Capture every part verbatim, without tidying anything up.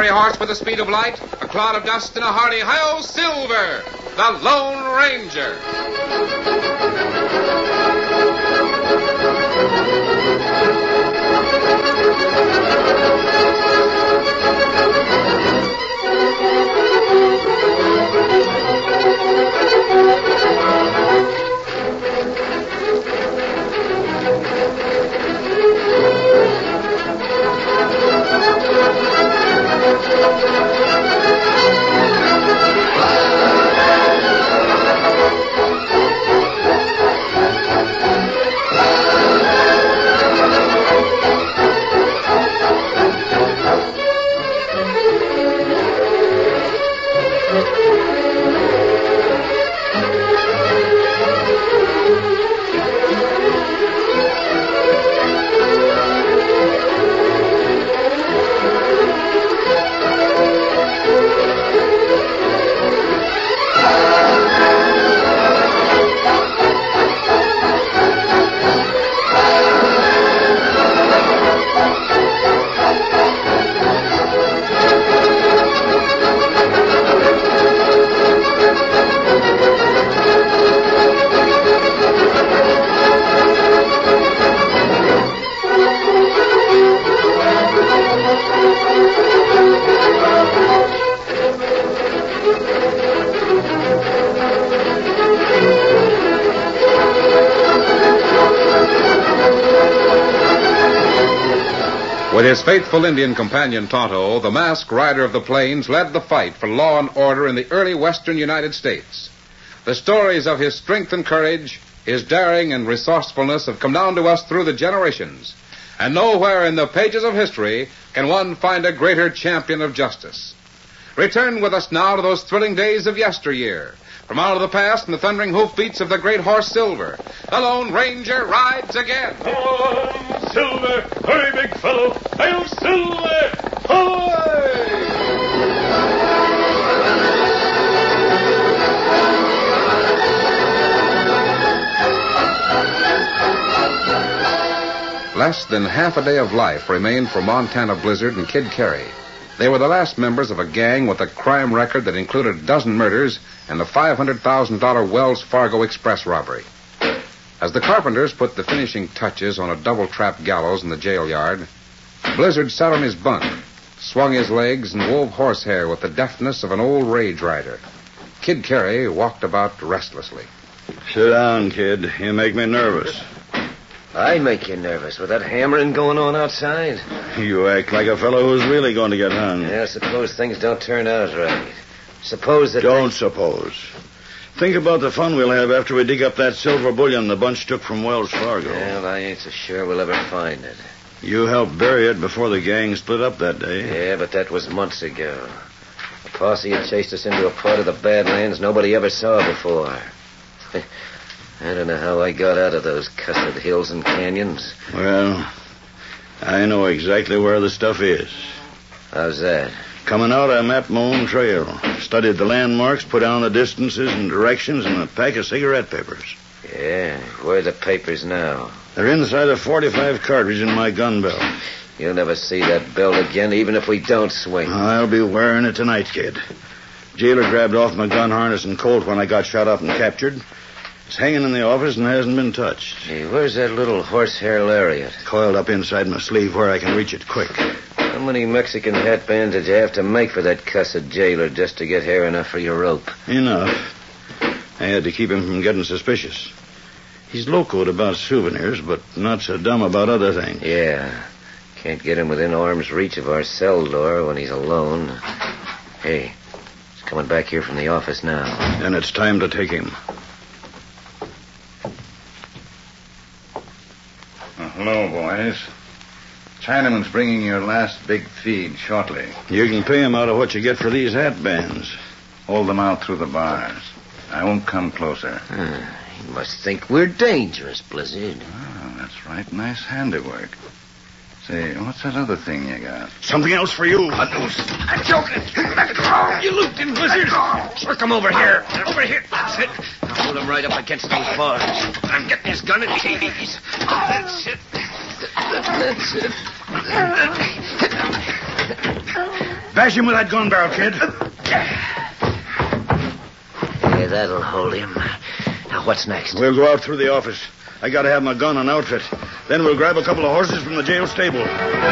horse with the speed of light, a cloud of dust, and a hearty hi-yo Silver, the Lone Ranger. With his faithful Indian companion, Tonto, the masked rider of the plains led the fight for law and order in the early western United States. The stories of his strength and courage, his daring and resourcefulness have come down to us through the generations. And nowhere in the pages of history can one find a greater champion of justice. Return with us now to those thrilling days of yesteryear. From out of the past and the thundering hoofbeats of the great horse Silver, the Lone Ranger rides again. Oh, Silver! Hurry, big fellow! Hail, Silver! Ahoy! Less than half a day of life remained for Montana Blizzard and Kid Carey. They were the last members of a gang with a crime record that included a dozen murders and the five hundred thousand dollars Wells Fargo Express robbery. As the carpenters put the finishing touches on a double-trap gallows in the jail yard, Blizzard sat on his bunk, swung his legs, and wove horsehair with the deftness of an old rage rider. Kid Carey walked about restlessly. Sit down, kid. You make me nervous. I make you nervous with that hammering going on outside. You act like a fellow who's really going to get hung. Yeah, suppose things don't turn out right. Suppose that... Don't suppose. Think about the fun we'll have after we dig up that silver bullion the bunch took from Wells Fargo. Well, I ain't so sure we'll ever find it. You helped bury it before the gang split up that day. Yeah, but that was months ago. The posse had chased us into a part of the Badlands nobody ever saw before. I don't know how I got out of those cussed hills and canyons. Well, I know exactly where the stuff is. How's that? Coming out, I mapped my own trail. Studied the landmarks, put down the distances and directions in a pack of cigarette papers. Yeah, where are the papers now? They're inside a forty-five cartridge in my gun belt. You'll never see that belt again, even if we don't swing. I'll be wearing it tonight, kid. Jailer grabbed off my gun harness and colt when I got shot up and captured. It's hanging in the office and hasn't been touched. Hey, where's that little horsehair lariat? Coiled up inside my sleeve where I can reach it quick. How many Mexican hatbands did you have to make for that cussed jailer just to get hair enough for your rope? Enough. I had to keep him from getting suspicious. He's locoed about souvenirs, but not so dumb about other things. Yeah. Can't get him within arm's reach of our cell door when he's alone. Hey, he's coming back here from the office now. Then it's time to take him. Hello, boys. Chinaman's bringing your last big feed shortly. You can pay him out of what you get for these hat bands. Hold them out through the bars. I won't come closer. Uh, he must think we're dangerous, Blizzard. Oh, that's right. Nice handiwork. Say, what's that other thing you got? Something else for you. A noose. I'm joking. Let go. You looped in, Blizzard. Work him over here. Over here. That's it. Now hold him right up against those bars. I'm getting his gun at Hades. That's it. That's it. Bash him with that gun barrel, kid. Yeah, that'll hold him. Now, what's next? We'll go out through the office. I gotta have my gun and outfit. Then we'll grab a couple of horses from the jail stable.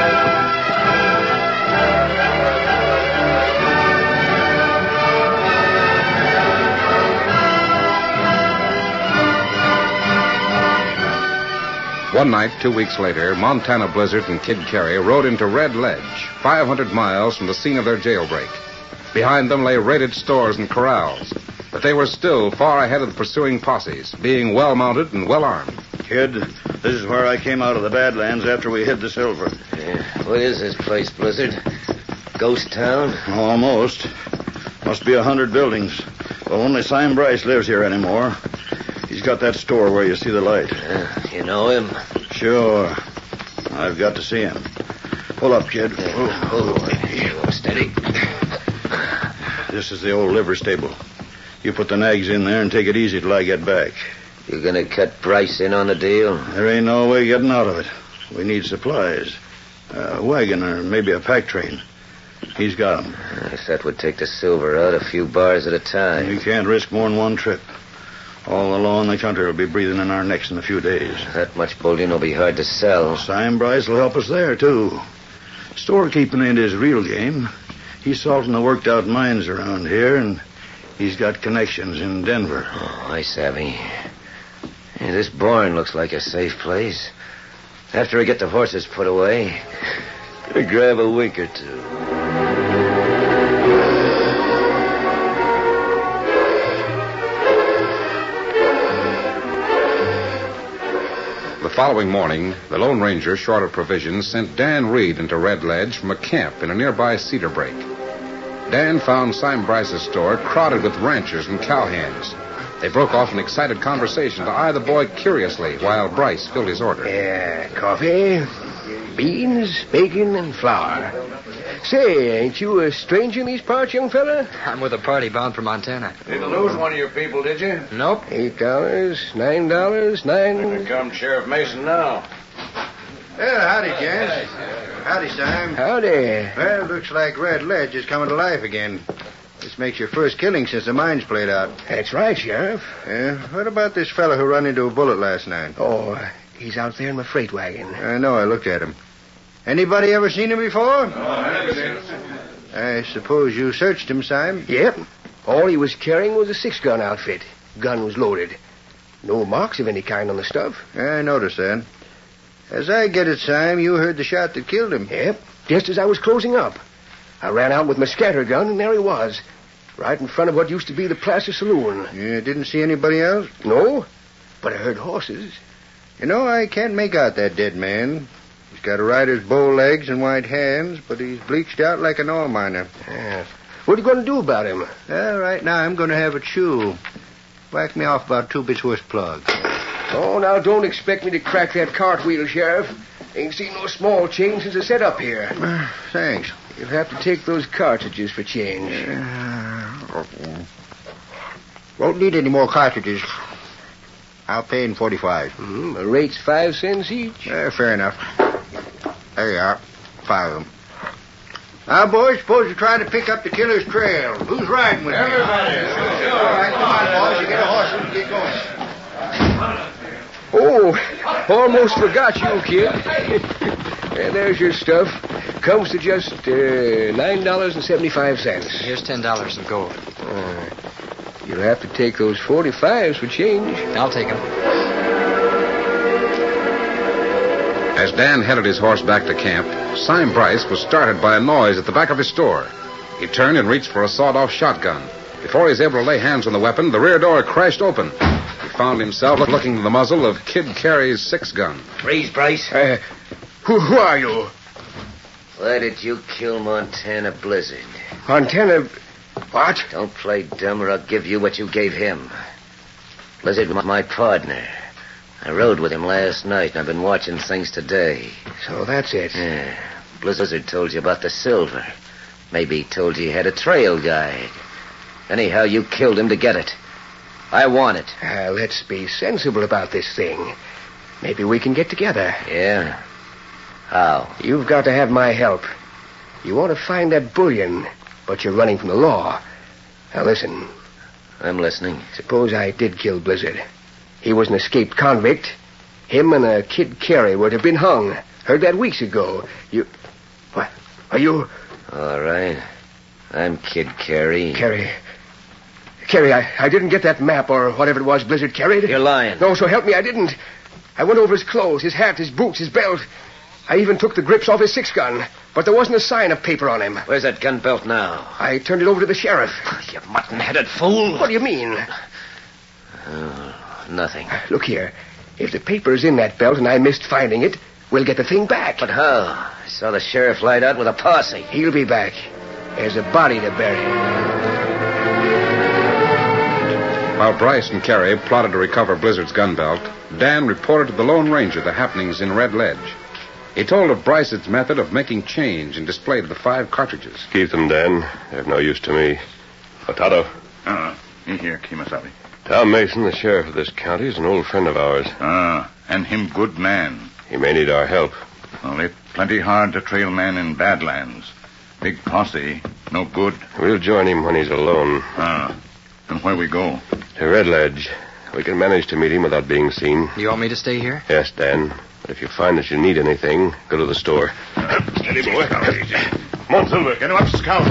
One night, two weeks later, Montana Blizzard and Kid Carey rode into Red Ledge, five hundred miles from the scene of their jailbreak. Behind them lay raided stores and corrals, but they were still far ahead of the pursuing posses, being well-mounted and well-armed. Kid, this is where I came out of the Badlands after we hid the silver. Yeah. What is this place, Blizzard? Ghost town? Almost. Must be a hundred buildings. Well, only Simon Bryce lives here anymore. He's got that store where you see the light. Uh, you know him? Sure. I've got to see him. Pull up, kid. Yeah. Oh, oh, steady. This is the old liver stable. You put the nags in there and take it easy till I get back. You gonna cut Bryce in on the deal? There ain't no way getting out of it. We need supplies. A wagon or maybe a pack train. He's got 'em. If that would take the silver out a few bars at a time. We can't risk more than one trip. All the law in the country will be breathing in our necks in a few days. That much bullion will be hard to sell. Simon Bryce will help us there, too. Storekeeping ain't his real game. He's salting the worked-out mines around here, and he's got connections in Denver. Oh, I savvy. Hey, this barn looks like a safe place. After I get the horses put away, I'll grab a wink or two. The following morning, the Lone Ranger, short of provisions, sent Dan Reed into Red Ledge from a camp in a nearby cedar break. Dan found Simon Bryce's store crowded with ranchers and cowhands. They broke off an excited conversation to eye the boy curiously while Bryce filled his order. Yeah, coffee, beans, bacon, and flour. Say, ain't you a stranger in these parts, young fella? I'm with a party bound for Montana. Didn't lose one of your people, did you? Nope. Eight dollars, nine dollars, nine... Here comes Sheriff Mason now. Well, howdy, gents. Howdy, Sam. Howdy. Well, looks like Red Ledge is coming to life again. This makes your first killing since the mines played out. That's right, Sheriff. Yeah? What about this fella who run into a bullet last night? Oh, uh, he's out there in my freight wagon. I know, I looked at him. Anybody ever seen him before? No, I never seen him. I suppose you searched him, Sam? Yep. All he was carrying was a six-gun outfit. Gun was loaded. No marks of any kind on the stuff. I noticed that. As I get it, Sam, you heard the shot that killed him. Yep. Just as I was closing up. I ran out with my scatter gun, and there he was. Right in front of what used to be the Placer Saloon. You didn't see anybody else? No, but I heard horses. You know, I can't make out that dead man. He's got a rider's bow legs and white hands, but he's bleached out like an ore miner. Yeah. What are you going to do about him? Well, right now I'm going to have a chew. Whack me off about two bits worth plug. Oh, now don't expect me to crack that cartwheel, Sheriff. Ain't seen no small change since I set up here. Uh, thanks. You'll have to take those cartridges for change. Uh, won't need any more cartridges. I'll pay in forty-five. Mm, the rate's five cents each. Uh, fair enough. There you are. Five of them. Now, boys, suppose you're trying to pick up the killer's trail. Who's riding with Everybody. me? Everybody. All right, come on, boys. You get a horse and get going. Oh, almost forgot you, kid. And there's your stuff. Comes to just uh, nine dollars and seventy-five cents. Here's ten dollars of gold. Uh, you'll have to take those forty-fives for change. I'll take them. As Dan headed his horse back to camp, Simon Bryce was startled by a noise at the back of his store. He turned and reached for a sawed-off shotgun. Before he was able to lay hands on the weapon, the rear door crashed open. He found himself looking to the muzzle of Kid Carey's six-gun. Freeze, Bryce. Uh, who, who are you? Why did you kill Montana Blizzard? Montana... What? Don't play dumb or I'll give you what you gave him. Blizzard was my partner. I rode with him last night, and I've been watching things today. So that's it. Yeah. Blizzard told you about the silver. Maybe he told you he had a trail guide. Anyhow, you killed him to get it. I want it. Uh, let's be sensible about this thing. Maybe we can get together. Yeah? How? You've got to have my help. You want to find that bullion, but you're running from the law. Now, listen. I'm listening. Suppose I did kill Blizzard. He was an escaped convict. Him and a Kid Carey would have been hung. Heard that weeks ago. You... What? Are you... All right. I'm Kid Carey. Carey. Carey, I, I didn't get that map or whatever it was Blizzard carried. You're lying. No, so help me, I didn't. I went over his clothes, his hat, his boots, his belt. I even took the grips off his six-gun. But there wasn't a sign of paper on him. Where's that gun belt now? I turned it over to the sheriff. You mutton-headed fool. What do you mean? Oh, nothing. Look here. If the paper's in that belt and I missed finding it, we'll get the thing back. But how? I saw the sheriff light out with a posse. He'll be back. There's a body to bury. While Bryce and Carey plotted to recover Blizzard's gun belt, Dan reported to the Lone Ranger the happenings in Red Ledge. He told of Bryce's method of making change and displayed the five cartridges. Keep them, Dan. They're of no use to me. Otado. Uh, you here, Kimasabi. Tom Mason, the sheriff of this county, is an old friend of ours. Ah, and him good man. He may need our help. Only plenty hard to trail man in Badlands. Big posse, no good. We'll join him when he's alone. Ah, and where we go? To Red Ledge. We can manage to meet him without being seen. You want me to stay here? Yes, Dan. But if you find that you need anything, go to the store. Steady, boy. Come on, Silver. Get him up, Scout.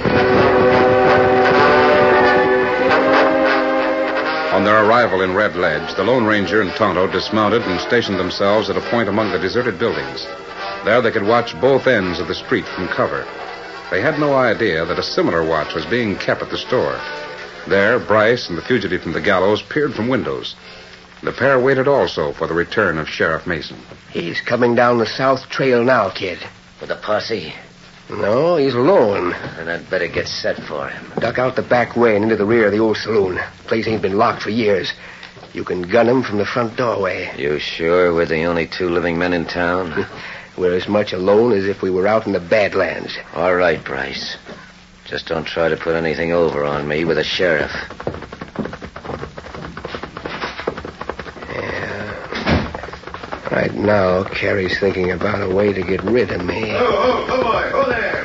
On their arrival in Red Ledge, the Lone Ranger and Tonto dismounted and stationed themselves at a point among the deserted buildings. There they could watch both ends of the street from cover. They had no idea that a similar watch was being kept at the store. There, Bryce and the fugitive from the gallows peered from windows. The pair waited also for the return of Sheriff Mason. He's coming down the south trail now, kid. With a posse? No, he's alone. Then I'd better get set for him. Duck out the back way and into the rear of the old saloon. Place ain't been locked for years. You can gun him from the front doorway. You sure we're the only two living men in town? We're as much alone as if we were out in the Badlands. All right, Bryce. Just don't try to put anything over on me with a sheriff. Yeah. Right now, Carey's thinking about a way to get rid of me. Oh, oh, oh, boy. Oh, there.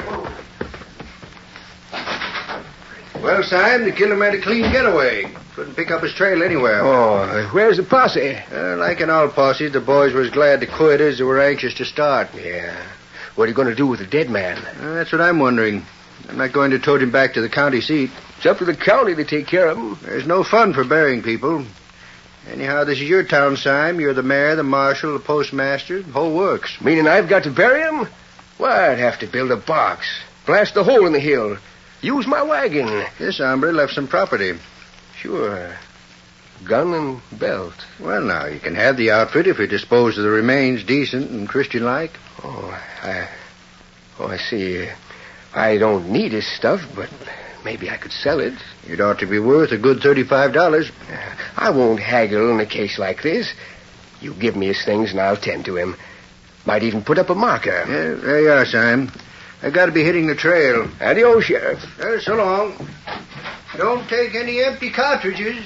Whoa. Well, Sam, the killer made a clean getaway. Couldn't pick up his trail anywhere. Oh, where's the posse? Uh, like in all posses, the boys was glad to quit as they were anxious to start. Yeah. What are you going to do with the dead man? Uh, that's what I'm wondering. I'm not going to tote him back to the county seat. It's up to the county to take care of him. There's no fun for burying people. Anyhow, this is your town, Sam. You're the mayor, the marshal, the postmaster, the whole works. Meaning I've got to bury him? Why, I'd have to build a box, blast a hole in the hill, use my wagon. This hombre left some property. Sure. Gun and belt. Well, now, you can have the outfit if you dispose of the remains decent and Christian-like. Oh, I... Oh, I see. I don't need his stuff, but maybe I could sell it. It ought to be worth a good thirty-five dollars. I won't haggle in a case like this. You give me his things and I'll tend to him. Might even put up a marker. Yeah, there you are, Sam. I've got to be hitting the trail. Adios, Sheriff. Uh, so long. Don't take any empty cartridges.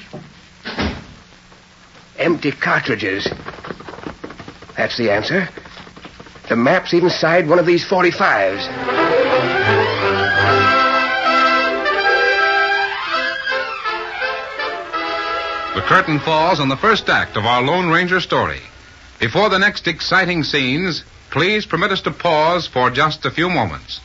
Empty cartridges. That's the answer. The map's inside one of these forty-fives. The curtain falls on the first act of our Lone Ranger story. Before the next exciting scenes, please permit us to pause for just a few moments.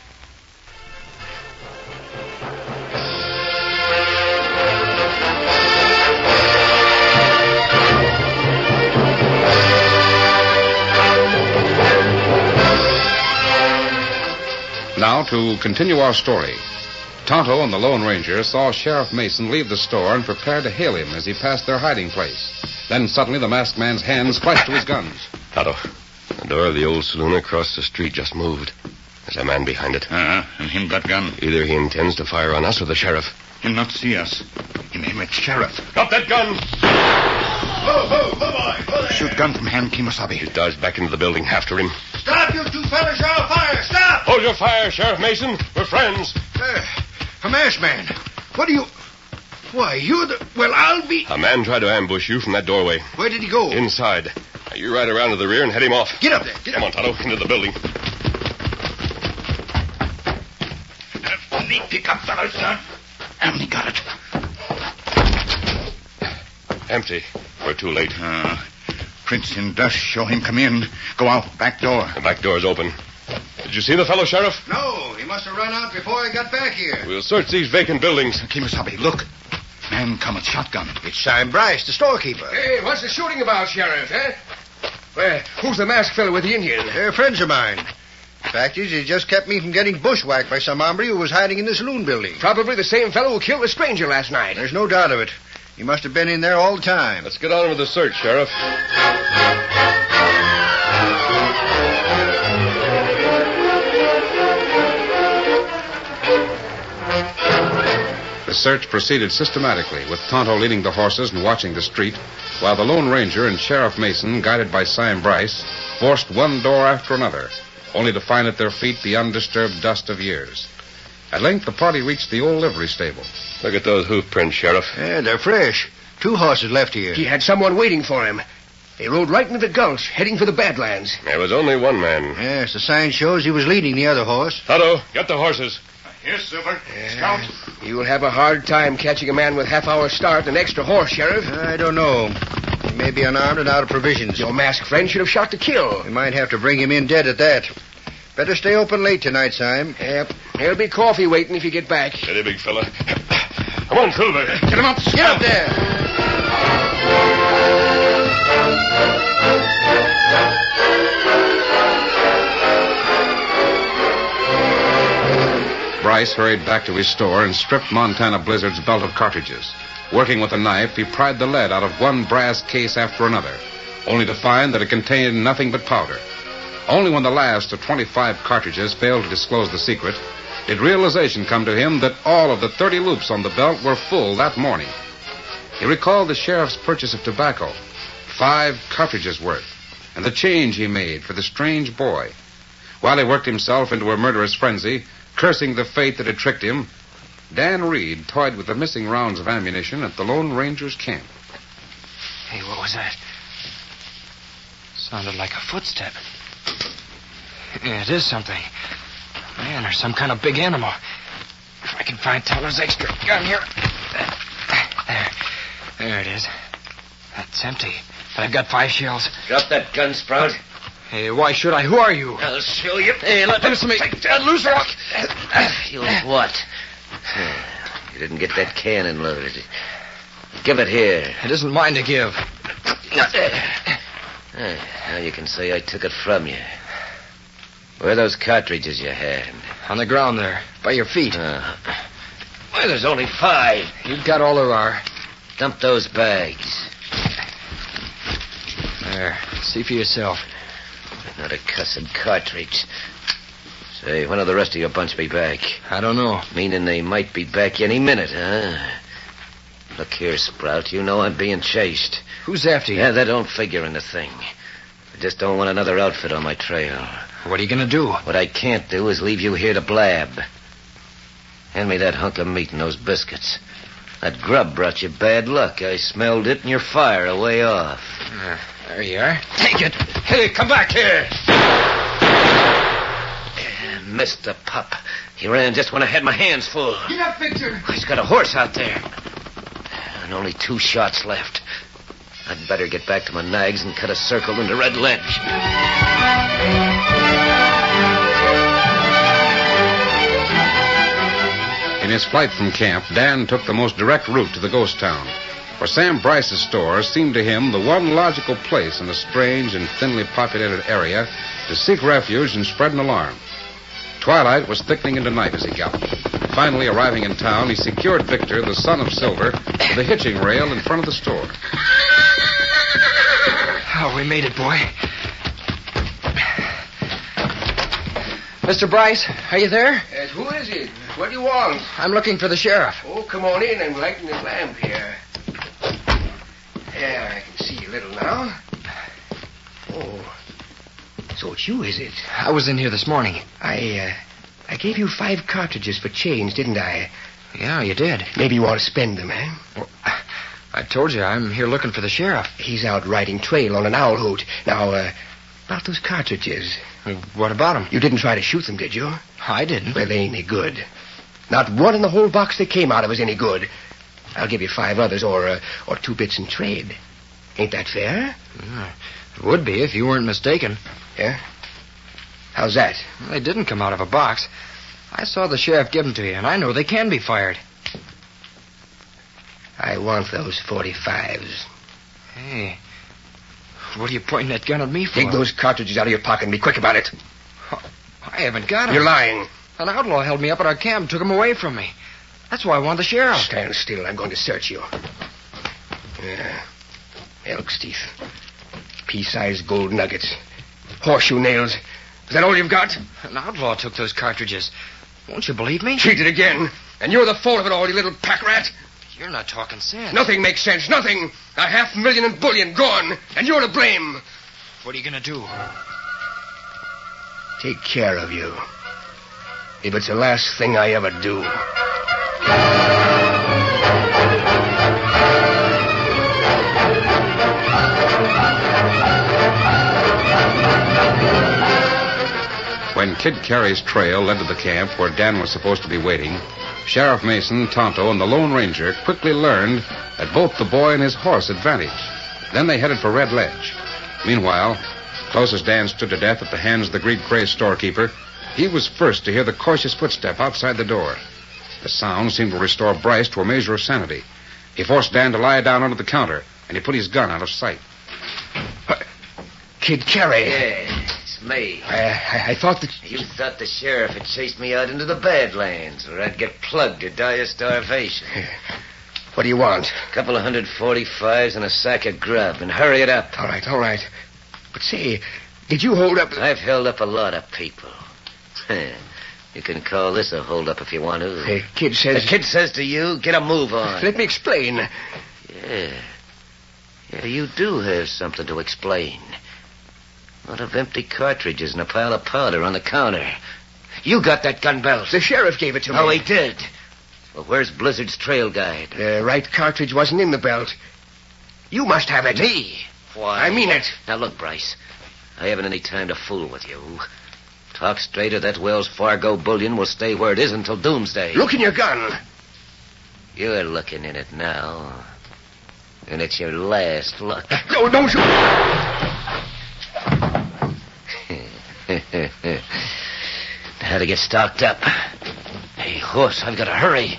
Now, to continue our story. Tonto and the Lone Ranger saw Sheriff Mason leave the store and prepare to hail him as he passed their hiding place. Then suddenly the masked man's hands flashed to his guns. Tonto, the door of the old saloon across the street just moved. There's a man behind it. Uh-huh, and him got gun. Either he intends to fire on us or the sheriff. He'll not see us. Him aim at sheriff. Drop that gun! Ho, ho, ho, boy. Ho there. Shoot gun from hand, Kimasabi. He dodged back into the building after him. Stop, you two fellas. You're on fire. Stop. Hold your fire, Sheriff Mason. We're friends. Uh, a masked man. What do you... Why, you're the... Well, I'll be... A man tried to ambush you from that doorway. Where did he go? Inside. Now, you ride around to the rear and head him off. Get up there. Get Come on, Tonto, into the building. me pick up, fellas, son. Only got it. Empty. We're too late. Uh, Prince in dust. Show him come in. Go out. Back door. The back door's open. Did you see the fellow, Sheriff? No, he must have run out before I got back here. We'll search these vacant buildings. Kimasabi, look. Man come with shotgun. It's Simon Bryce, the storekeeper. Hey, what's the shooting about, Sheriff, eh? Well, who's the masked fellow with the Indian? They're friends of mine. Fact is, he just kept me from getting bushwhacked by some hombre who was hiding in the saloon building. Probably the same fellow who killed the stranger last night. There's no doubt of it. He must have been in there all the time. Let's get on with the search, Sheriff. The search proceeded systematically, with Tonto leading the horses and watching the street, while the Lone Ranger and Sheriff Mason, guided by Sim Bryce, forced one door after another, only to find at their feet the undisturbed dust of years. At length, the party reached the old livery stable. Look at those hoof prints, Sheriff. Yeah, they're fresh. Two horses left here. He had someone waiting for him. They rode right into the gulch, heading for the Badlands. There was only one man. Yes, the sign shows he was leading the other horse. Tonto, get the horses. Yes, Silver. Scout. You'll have a hard time catching a man with half-hour start and an extra horse, Sheriff. I don't know. He may be unarmed and out of provisions. Your masked friend should have shot to kill. We might have to bring him in dead at that. Better stay open late tonight, Sim. Yep. There'll be coffee waiting if you get back. Steady, big fella. Come on, Silver. Get him up. Get up there. Bryce hurried back to his store and stripped Montana Blizzard's belt of cartridges. Working with a knife, he pried the lead out of one brass case after another, only to find that it contained nothing but powder. Only when the last of twenty-five cartridges failed to disclose the secret did realization come to him that all of the thirty loops on the belt were full that morning. He recalled the sheriff's purchase of tobacco, five cartridges worth, and the change he made for the strange boy. While he worked himself into a murderous frenzy, cursing the fate that had tricked him, Dan Reed toyed with the missing rounds of ammunition at the Lone Ranger's camp. Hey, what was that? Sounded like a footstep. Yeah, it is something. Man, or some kind of big animal. If I can find Tyler's extra gun here. There. There it is. That's empty. But I've got five shells. Drop that gun, Sprout. Hey, why should I? Who are you? I'll show you. Hey, let Listen to me. Take that loose rock. You what? You didn't get that cannon loaded. Give it here. It isn't mine to give. Now you can say I took it from you. Where are those cartridges you had? On the ground there, by your feet. Uh, well, there's only five. You've got all there are. Dump those bags. There, see for yourself. Not a cussed cartridge. Say, when will the rest of your bunch be back? I don't know. Meaning they might be back any minute, huh? Look here, Sprout. You know I'm being chased. Who's after you? Yeah, that don't figure in the thing. I just don't want another outfit on my trail. What are you going to do? What I can't do is leave you here to blab. Hand me that hunk of meat and those biscuits. That grub brought you bad luck. I smelled it in your fire a way off. Uh, there you are. Take it. Hey, come back here. Missed the pup. He ran just when I had my hands full. Get up, Victor. He's got a horse out there. And only two shots left. I'd better get back to my nags and cut a circle into Red Ledge. In his flight from camp, Dan took the most direct route to the ghost town, for Sam Bryce's store seemed to him the one logical place in a strange and thinly populated area to seek refuge and spread an alarm. Twilight was thickening into night as he galloped. Finally, arriving in town, he secured Victor, the son of Silver, to the hitching rail in front of the store. Oh, we made it, boy. Mister Bryce, are you there? Yes, who is it? What do you want? I'm looking for the sheriff. Oh, come on in and lighten the lamp here. There, I can see a little now. Oh, so it's you, is it? I was in here this morning. I, uh, I gave you five cartridges for change, didn't I? Yeah, you did. Maybe you want to spend them, eh? Well, I told you I'm here looking for the sheriff. He's out riding trail on an owl hoot. Now, uh, about those cartridges. What about him? You didn't try to shoot them, did you? I didn't. Well, they ain't any good. Not one in the whole box they came out of was any good. I'll give you five others or uh, or two bits in trade. Ain't that fair? Mm, it would be if you weren't mistaken. Yeah? How's that? Well, they didn't come out of a box. I saw the sheriff give them to you, and I know they can be fired. I want those forty-fives. Hey, what are you pointing that gun at me for? Take those cartridges out of your pocket and be quick about it. I haven't got them. You're lying. An outlaw held me up at our camp and took them away from me. That's why I want the sheriff. Stand still. I'm going to search you. Yeah. Elk's teeth. Pea-sized gold nuggets. Horseshoe nails. Is that all you've got? An outlaw took those cartridges. Won't you believe me? Cheated again. And you're the fault of it all, you little pack rat. You're not talking sense. Nothing makes sense. Nothing. A half million in bullion gone. And you're to blame. What are you going to do? Take care of you. If it's the last thing I ever do. When Kid Carey's trail led to the camp where Dan was supposed to be waiting, Sheriff Mason, Tonto, and the Lone Ranger quickly learned that both the boy and his horse had vanished. Then they headed for Red Ledge. Meanwhile, close as Dan stood to death at the hands of the Greek Cray storekeeper, he was first to hear the cautious footstep outside the door. The sound seemed to restore Bryce to a measure of sanity. He forced Dan to lie down under the counter, and he put his gun out of sight. Kid Carey. Yeah, it's me. I, I, I thought that... You thought the sheriff had chased me out into the Badlands, where I'd get plugged to die of starvation. What do you want? A couple of hundred forty-fives and a sack of grub, and hurry it up. All right, all right. But say, did you hold up... I've held up a lot of people. You can call this a hold-up if you want to. The kid says... The kid says to you, get a move on. Let me explain. Yeah. Yeah, you do have something to explain. A lot of empty cartridges and a pile of powder on the counter. You got that gun belt. The sheriff gave it to me. Oh, he did? Well, where's Blizzard's trail guide? The right cartridge wasn't in the belt. You must have it. Me? Why? I mean it. Now, look, Bryce. I haven't any time to fool with you. Talk straight or that Wells Fargo bullion will stay where it is until doomsday. Look in your gun. You're looking in it now. And it's your last look. No, don't you... How to get stocked up. Hey, horse, I've got to hurry.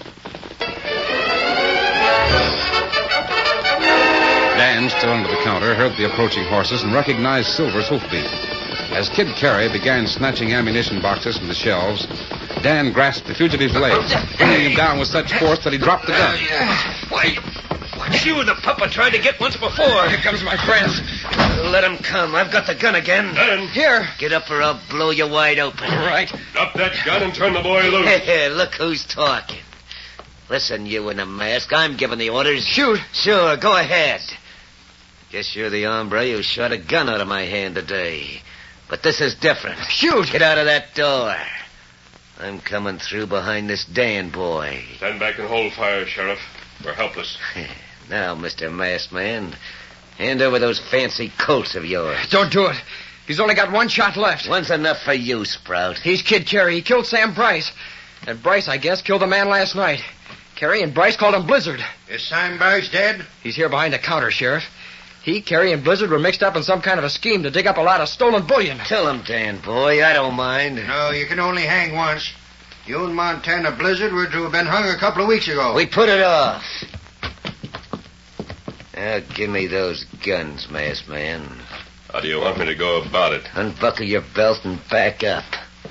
Dan, still under the counter, heard the approaching horses and recognized Silver's hoofbeat. As Kid Carey began snatching ammunition boxes from the shelves, Dan grasped the fugitive's legs, bringing him down with such force that he dropped the gun. Wait. You, the pup, I tried to get once before. Here comes my friend. Let him come. I've got the gun again. Dan. Here. Get up or I'll blow you wide open. All right. Drop that gun and turn the boy loose. Hey, look who's talking. Listen, you in the mask. I'm giving the orders. Shoot. Sure, go ahead. Guess you're the hombre who shot a gun out of my hand today. But this is different. Shoot. Get out of that door. I'm coming through behind this Dan boy. Stand back and hold fire, Sheriff. We're helpless. Now, Mister Masked Man, hand over those fancy Colts of yours. Don't do it. He's only got one shot left. One's enough for you, Sprout. He's Kid Carey. He killed Sam Bryce. And Bryce, I guess, killed the man last night. Carey and Bryce called him Blizzard. Is Sam Bryce dead? He's here behind the counter, Sheriff. He, Carey, and Blizzard were mixed up in some kind of a scheme to dig up a lot of stolen bullion. Tell him, Dan boy. I don't mind. No, you can only hang once. You and Montana Blizzard were to have been hung a couple of weeks ago. We put it off. Now, give me those guns, Masked Man. How do you want me to go about it? Unbuckle your belt and back up.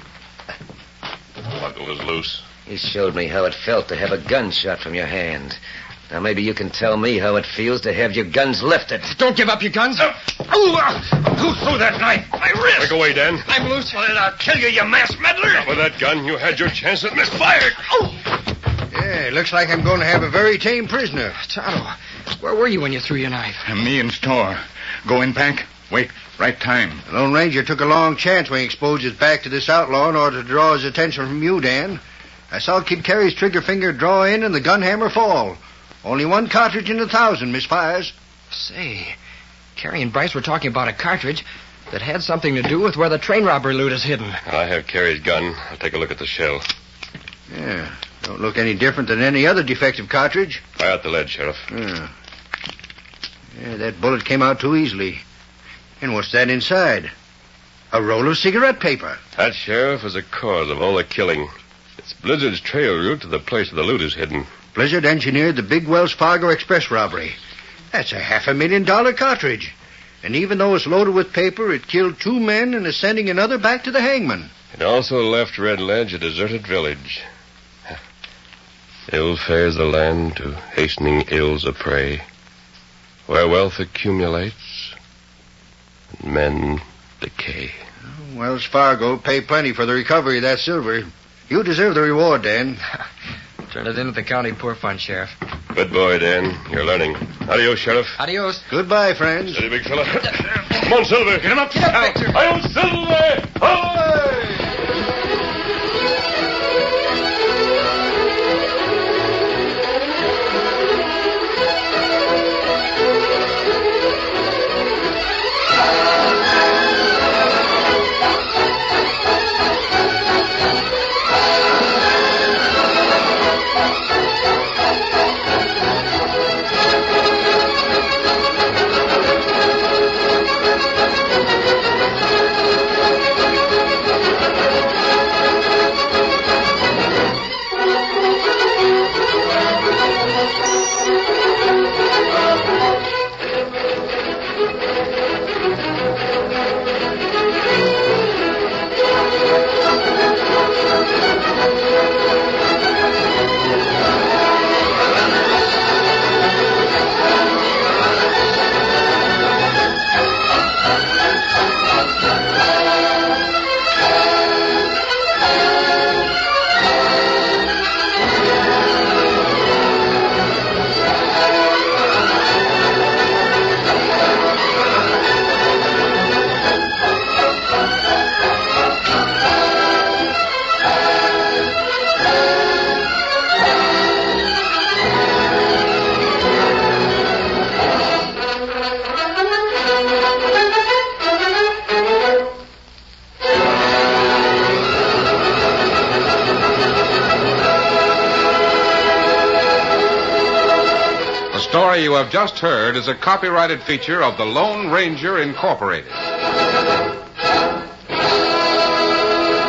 Buckle is loose. You showed me how it felt to have a gun shot from your hand. Now, maybe you can tell me how it feels to have your guns lifted. Don't give up your guns. Oh, uh, who threw that knife? My wrist. Break away, Dan. I'm loose. Well, then I'll kill you, you masked meddler. With that gun, you had your chance and misfired. Oh! Yeah, looks like I'm going to have a very tame prisoner. Tonto, where were you when you threw your knife? Me in store. Go in, Pack. Wait. Right time. The Lone Ranger took a long chance when he exposed his back to this outlaw in order to draw his attention from you, Dan. I saw Kid Carey's trigger finger draw in and the gun hammer fall. Only one cartridge in a thousand misfires. Say, Carey and Bryce were talking about a cartridge that had something to do with where the train robbery loot is hidden. I have Carey's gun. I'll take a look at the shell. Yeah. Don't look any different than any other defective cartridge. Fire out the lead, Sheriff. Yeah. Yeah, that bullet came out too easily. And what's that inside? A roll of cigarette paper. That, Sheriff, is a cause of all the killing. It's Blizzard's trail route to the place where the loot is hidden. Blizzard engineered the big Wells Fargo Express robbery. That's a half a million dollar cartridge. And even though it's loaded with paper, it killed two men and is sending another back to the hangman. It also left Red Ledge a deserted village. Ill fares the land to hastening ills of prey, where wealth accumulates and men decay. Wells Fargo pay plenty for the recovery of that silver. You deserve the reward, Dan. Turn it into the county poor fund, Sheriff. Good boy, Dan. You're learning. Adios, Sheriff. Adios. Goodbye, friends. Steady, big fella. Come on, Silver. Get him up. Get up, Victor. Adios, Silver. Away! The story you have just heard is a copyrighted feature of the Lone Ranger Incorporated.